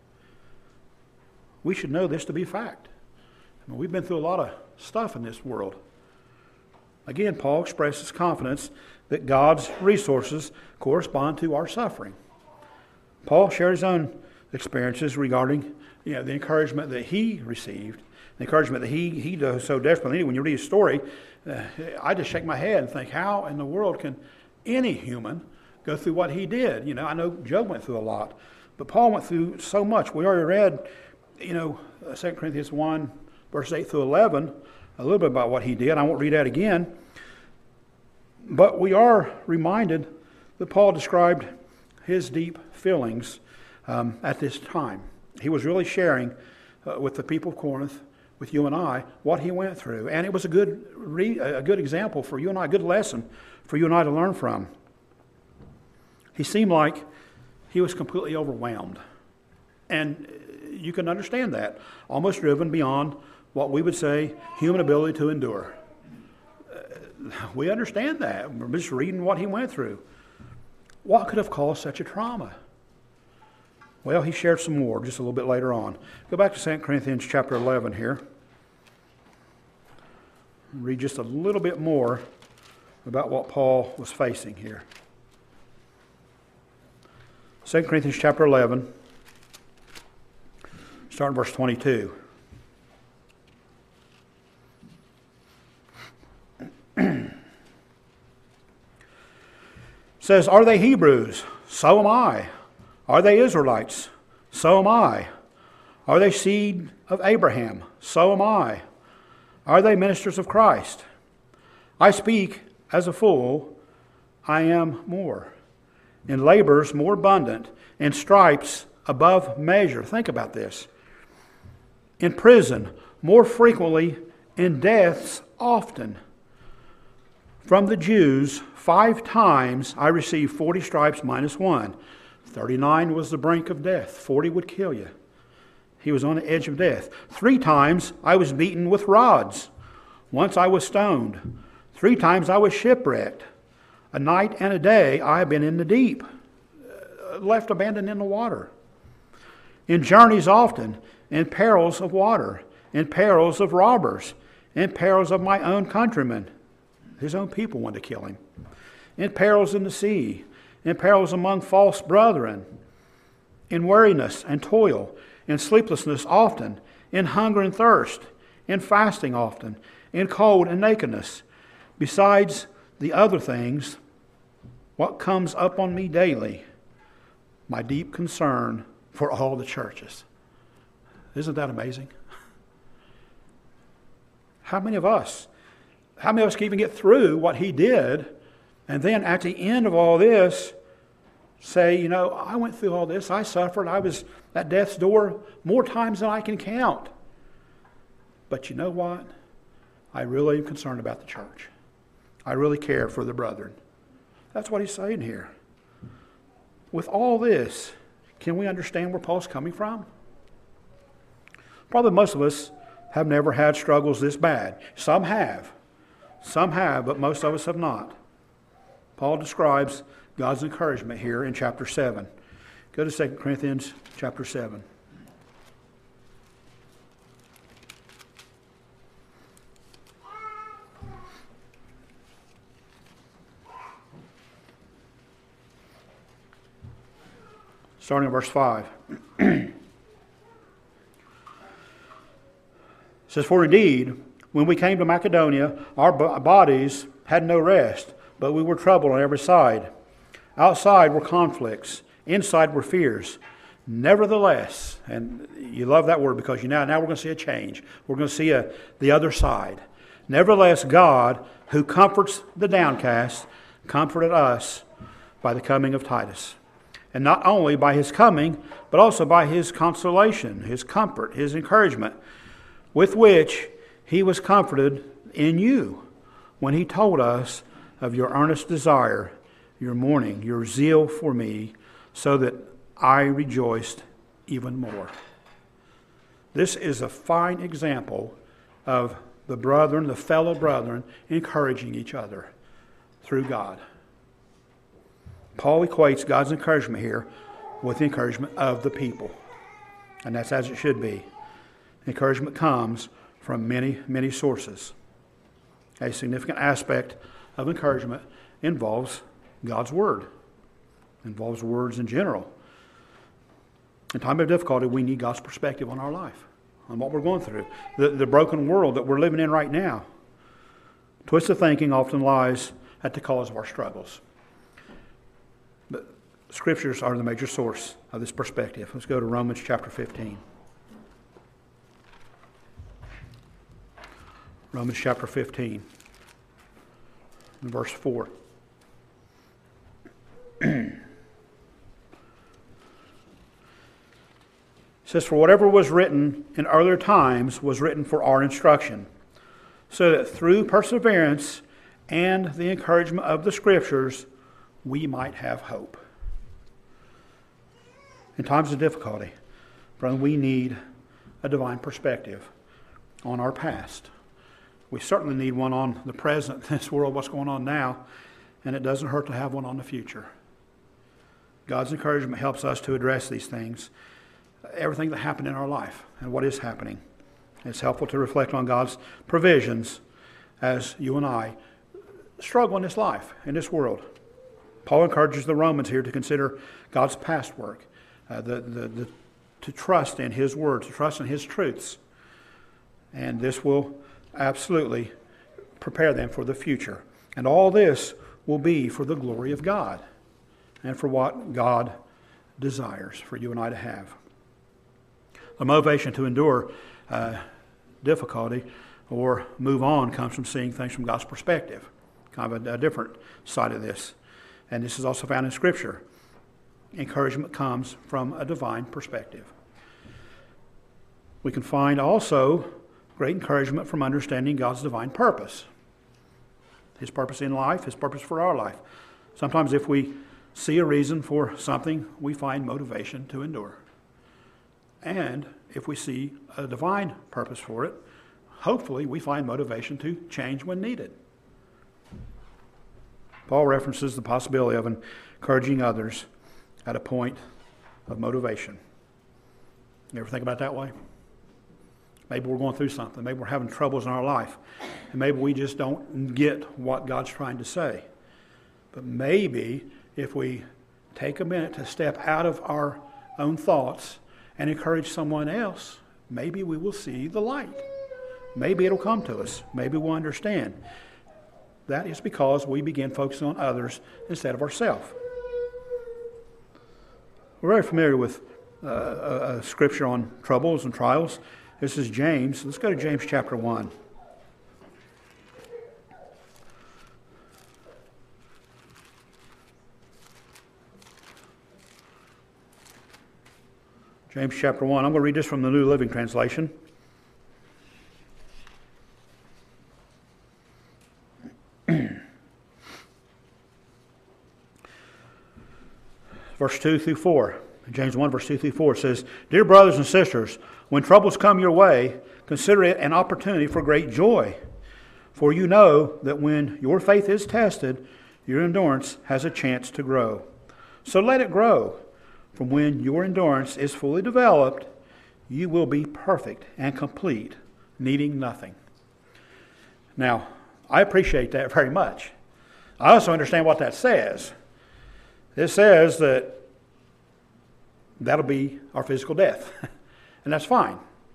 We should know this to be fact. I mean, we've been through a lot of stuff in this world. Again, Paul expresses confidence that God's resources correspond to our suffering. Paul shared his own experiences regarding, you know, the encouragement that he received, the encouragement that he he does so desperately. When you read his story, uh, I just shake my head and think, how in the world can any human go through what he did? You know, I know Job went through a lot, but Paul went through so much. We already read, you know, Second Corinthians one, verses eight through eleven, a little bit about what he did. I won't read that again. But we are reminded that Paul described his deep feelings um, at this time. He was really sharing uh, with the people of Corinth, with you and I, what he went through. And it was a good, re- a good example for you and I, a good lesson for you and I to learn from. He seemed like he was completely overwhelmed. And you can understand that. Almost driven beyond what we would say human ability to endure. Uh, we understand that. We're just reading what he went through. What could have caused such a trauma? Well, he shared some more just a little bit later on. Go back to Second Corinthians chapter eleven here. Read just a little bit more about what Paul was facing here. Second Corinthians chapter eleven, starting verse twenty-two. says, are they Hebrews? So am I. Are they Israelites? So am I. Are they seed of Abraham? So am I. Are they ministers of Christ? I speak as a fool, I am more. In labors more abundant, in stripes above measure. Think about this. In prison more frequently, in deaths often. From the Jews, five times I received forty stripes minus one. Thirty-nine was the brink of death. Forty would kill you. He was on the edge of death. Three times I was beaten with rods. Once I was stoned. Three times I was shipwrecked. A night and a day I have been in the deep, left abandoned in the water. In journeys often, in perils of water, in perils of robbers, in perils of my own countrymen. His own people wanted to kill him. In perils in the sea, in perils among false brethren, in weariness and toil, in sleeplessness often, in hunger and thirst, in fasting often, in cold and nakedness. Besides the other things, what comes up on me daily? My deep concern for all the churches. Isn't that amazing? How many of us, how many of us can even get through what he did, and then at the end of all this, say, you know, I went through all this, I suffered, I was at death's door more times than I can count. But you know what? I really am concerned about the church. I really care for the brethren. That's what he's saying here. With all this, can we understand where Paul's coming from? Probably most of us have never had struggles this bad. Some have. Some have, but most of us have not. Paul describes God's encouragement here in chapter seven. Go to Second Corinthians chapter seven. Starting in verse five. It says, for indeed, when we came to Macedonia, our bodies had no rest, but we were troubled on every side. Outside were conflicts, inside were fears. Nevertheless, and you love that word because you now, now we're going to see a change. We're going to see a, the other side. Nevertheless, God, who comforts the downcast, comforted us by the coming of Titus. And not only by his coming, but also by his consolation, his comfort, his encouragement, with which he was comforted in you when he told us of your earnest desire, your mourning, your zeal for me, so that I rejoiced even more. This is a fine example of the brethren, the fellow brethren, encouraging each other through God. Paul equates God's encouragement here with the encouragement of the people. And that's as it should be. Encouragement comes from many, many sources. A significant aspect of encouragement involves God's Word. Involves words in general. In time of difficulty, we need God's perspective on our life, on what we're going through. The, the broken world that we're living in right now. Twisted thinking often lies at the cause of our struggles. But Scriptures are the major source of this perspective. Let's go to Romans chapter fifteen. Romans chapter fifteen, verse four. It says, for whatever was written in earlier times was written for our instruction, so that through perseverance and the encouragement of the Scriptures, we might have hope. In times of difficulty, brother, we need a divine perspective on our past. We certainly need one on the present, this world, what's going on now, and it doesn't hurt to have one on the future. God's encouragement helps us to address these things, everything that happened in our life and what is happening. It's helpful to reflect on God's provisions as you and I struggle in this life, in this world. Paul encourages the Romans here to consider God's past work, uh, the, the, the, to trust in His Word, to trust in His truths. And this will absolutely prepare them for the future. And all this will be for the glory of God. and for what God desires for you and I to have. The motivation to endure uh, difficulty or move on comes from seeing things from God's perspective, kind of a, a different side of this. And this is also found in Scripture. Encouragement comes from a divine perspective. We can find also great encouragement from understanding God's divine purpose. His purpose in life, His purpose for our life. Sometimes if we see a reason for something, we find motivation to endure. And if we see a divine purpose for it, hopefully we find motivation to change when needed. Paul references the possibility of encouraging others at a point of motivation. You ever think about it that way? Maybe we're going through something. Maybe we're having troubles in our life. And maybe we just don't get what God's trying to say. But maybe if we take a minute to step out of our own thoughts and encourage someone else, maybe we will see the light. Maybe it'll come to us. Maybe we'll understand. That is because we begin focusing on others instead of ourselves. We're very familiar with uh, a, a scripture on troubles and trials. This is James. Let's go to James chapter one. James chapter one. I'm going to read this from the New Living Translation. Verse two through four. James one, verse two through four says, "Dear brothers and sisters, when troubles come your way, consider it an opportunity for great joy. For you know that when your faith is tested, your endurance has a chance to grow. So let it grow. From when your endurance is fully developed, you will be perfect and complete, needing nothing." Now, I appreciate that very much. I also understand what that says. It says that that'll be our physical death. And that's fine.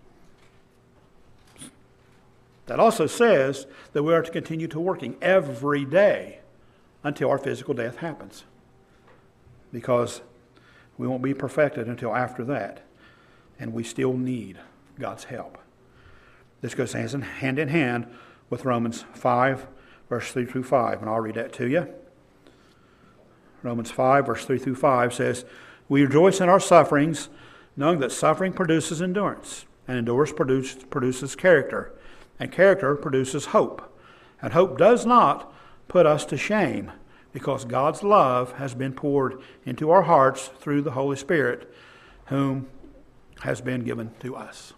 That also says that we are to continue to working every day until our physical death happens. Because we won't be perfected until after that. And we still need God's help. This goes hand in hand with Romans five, verse three through five. And I'll read that to you. Romans five, verse three through five says, "We rejoice in our sufferings, knowing that suffering produces endurance, and endurance produce, produces character, and character produces hope. And hope does not put us to shame, because God's love has been poured into our hearts through the Holy Spirit, whom has been given to us."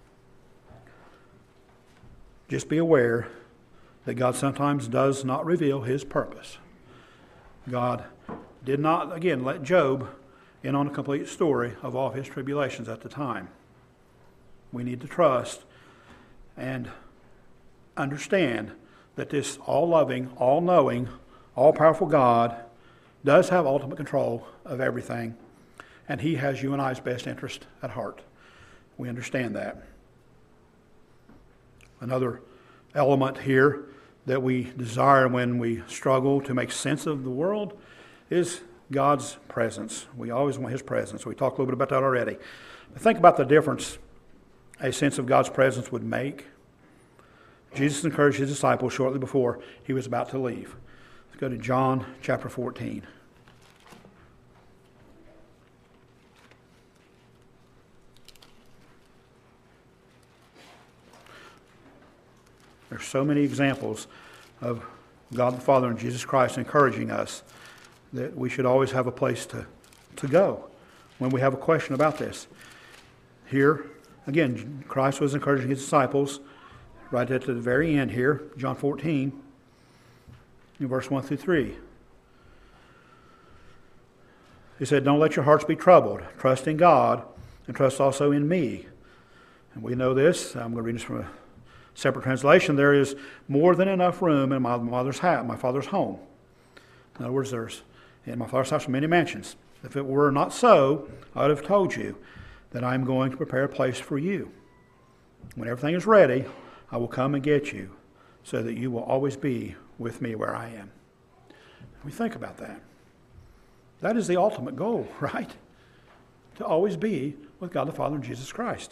Just be aware that God sometimes does not reveal His purpose. God did not, again, let Job in on a complete story of all of his tribulations at the time. We need to trust and understand that this all-loving, all-knowing, all-powerful God does have ultimate control of everything, and He has you and I's best interest at heart. We understand that. Another element here that we desire when we struggle to make sense of the world is God's presence. We always want His presence. We talked a little bit about that already. But think about the difference a sense of God's presence would make. Jesus encouraged His disciples shortly before He was about to leave. Let's go to John chapter fourteen. There's so many examples of God the Father and Jesus Christ encouraging us that we should always have a place to, to go when we have a question about this. Here, again, Christ was encouraging His disciples right at the very end here, John fourteen, in verse one through three. He said, "Don't let your hearts be troubled. Trust in God and trust also in me." And we know this. I'm going to read this from a separate translation. "There is more than enough room in my mother's house, my Father's home." In other words, there's in my Father's house are many mansions. If it were not so, I would have told you that I am going to prepare a place for you. When everything is ready, I will come and get you, so that you will always be with me where I am. We think about that. That is the ultimate goal, right? To always be with God the Father and Jesus Christ.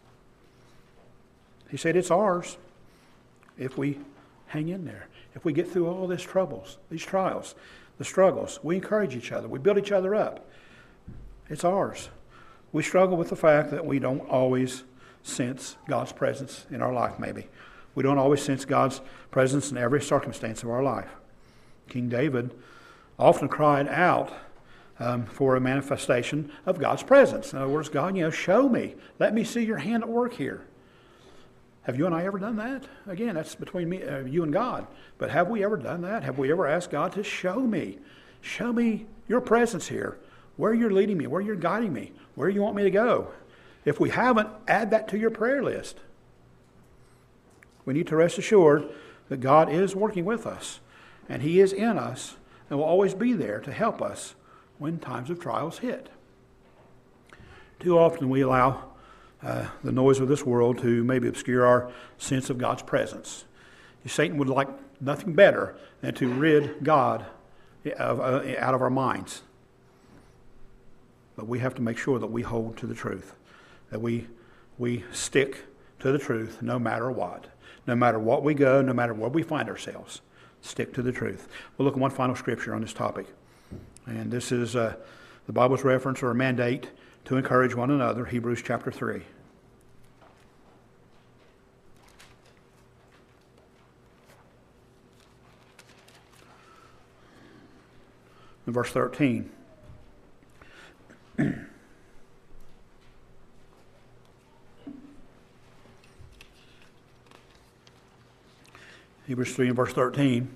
He said it's ours if we hang in there. If we get through all these troubles, these trials, the struggles, we encourage each other. We build each other up. It's ours. We struggle with the fact that we don't always sense God's presence in our life, maybe. We don't always sense God's presence in every circumstance of our life. King David often cried out um, for a manifestation of God's presence. In other words, God, you know, show me. Let me see your hand at work here. Have you and I ever done that? Again, that's between me, uh, you and God. But have we ever done that? Have we ever asked God to show me? Show me your presence here. Where you're leading me, where you're guiding me, where you want me to go. If we haven't, add that to your prayer list. We need to rest assured that God is working with us, and He is in us, and will always be there to help us when times of trials hit. Too often we allow uh, the noise of this world to maybe obscure our sense of God's presence. Satan would like nothing better than to rid God of, uh, out of our minds. But we have to make sure that we hold to the truth, that we we stick to the truth no matter what. No matter what we go, no matter where we find ourselves, stick to the truth. We'll look at one final scripture on this topic. And this is uh, the Bible's reference or a mandate to encourage one another, Hebrews chapter three. In verse thirteen. Hebrews three and verse thirteen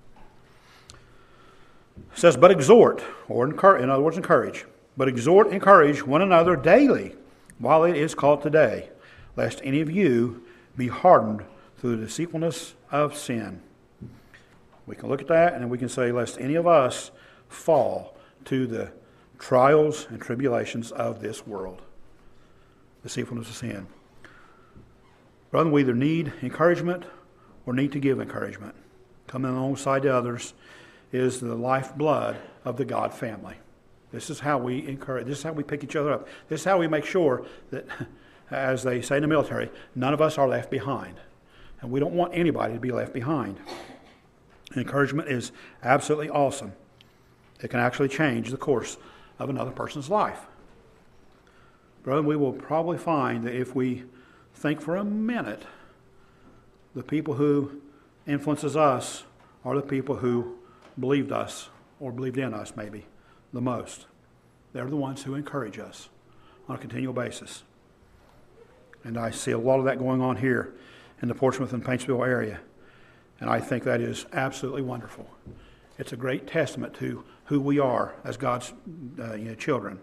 says, but exhort, or encourage, in other words, encourage, but exhort, encourage one another daily while it is called today, lest any of you be hardened through the deceitfulness of sin. We can look at that and then we can say, lest any of us fall to the trials and tribulations of this world. Deceitfulness of sin. Brother, we either need encouragement or need to give encouragement. Coming alongside the others is the lifeblood of the God family. This is how we encourage, this is how we pick each other up. This is how we make sure that, as they say in the military, none of us are left behind. And we don't want anybody to be left behind. Encouragement is absolutely awesome. It can actually change the course of another person's life. Brother, we will probably find that if we think for a minute, the people who influences us are the people who believed us, or believed in us maybe, the most. They're the ones who encourage us on a continual basis. And I see a lot of that going on here in the Portsmouth and Paintsville area. And I think that is absolutely wonderful. It's a great testament to who we are as God's uh, you know, children.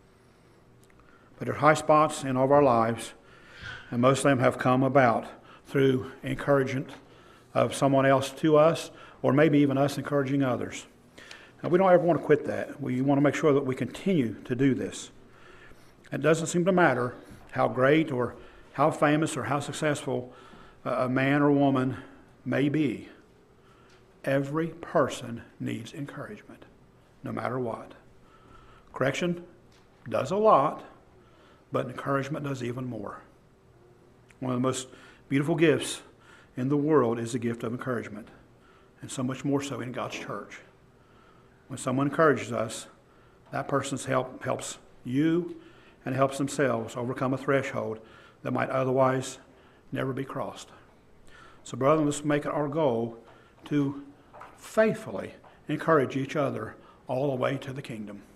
But there are high spots in all of our lives, and most of them have come about through encouragement of someone else to us, or maybe even us encouraging others. Now, we don't ever want to quit that. We want to make sure that we continue to do this. It doesn't seem to matter how great or how famous or how successful a man or woman may be. Every person needs encouragement, no matter what. Correction does a lot, but encouragement does even more. One of the most beautiful gifts in the world is the gift of encouragement, and so much more so in God's church. When someone encourages us, that person's help helps you and helps themselves overcome a threshold that might otherwise never be crossed. So, brother, let's make it our goal to faithfully encourage each other all the way to the kingdom.